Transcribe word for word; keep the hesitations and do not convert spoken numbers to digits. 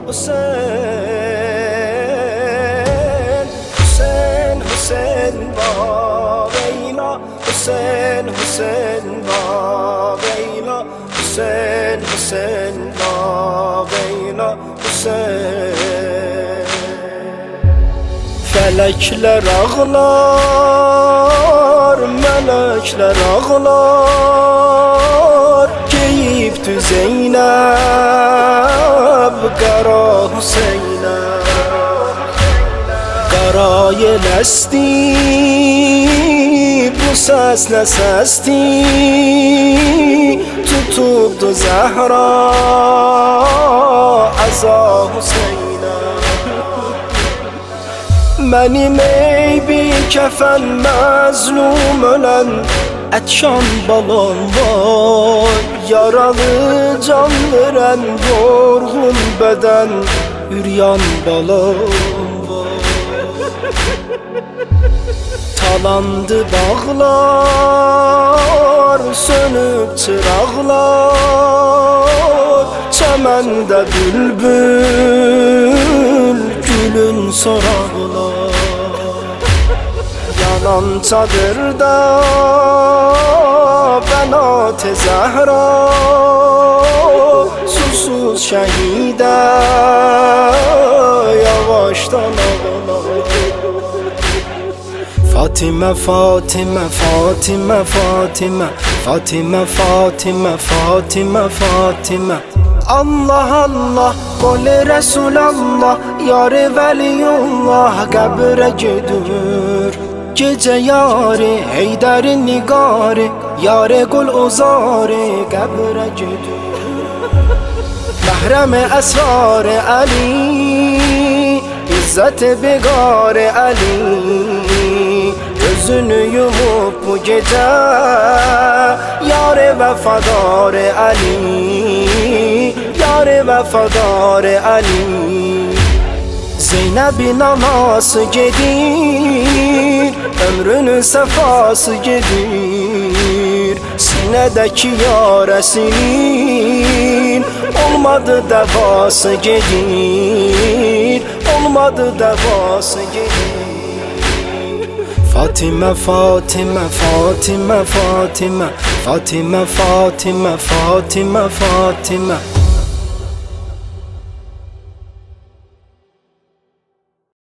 Hüseyin, Hüseyin, Hüseyin Babeyla, Hüseyin, Hüseyin Babeyla, Hüseyin, Hüseyin Babeyla, Hüseyin. Felekler ağlar, melekler ağlar, geyiptü Zeynep Qara Hüseyn'e. Qara yel esti, bu ses ne sesti, tutubdu Zəhra Əza Hüseyn'e. Mənim eybi kəfən məzlum ölən Ətşan balam var, yaralı can verən yorğun bədən üryan balam var. Talandı bağlar, sönüb çıraqlar, çəməndə bülbül gülün soraqlar. Yanan çadırda Bənat-ı Zəhra, susuz şəhidə yavaşdan ağlar. Fatimə, Fatimə, Fatimə, Fatimə, Fatimə, Fatimə, Fatimə, Fatimə. Allah Allah, qol-i Rəsulallah, yar-ı Vəliyullah qəbrə gedir. Gecə yarı, Heydərin nigarı, yar-ı qul uzarı qəbrə gedir. Məhrəm-i əsrar-ı Əli, İzzət-i biqar-ı Əli, gözünü yumup bu gecə, yar-ı vəfadar-ı Əli, yar-ı vəfadar-ı Əli. Zeynəbin anası gedir, ömrünün səfası gedir. Sinədəki yarəsinin olmadı dəvası gedir, olmadı dəvası gedir. Fatimə, Fatimə, Fatimə, Fatimə, Fatimə, Fatimə, Fatimə, Fatimə.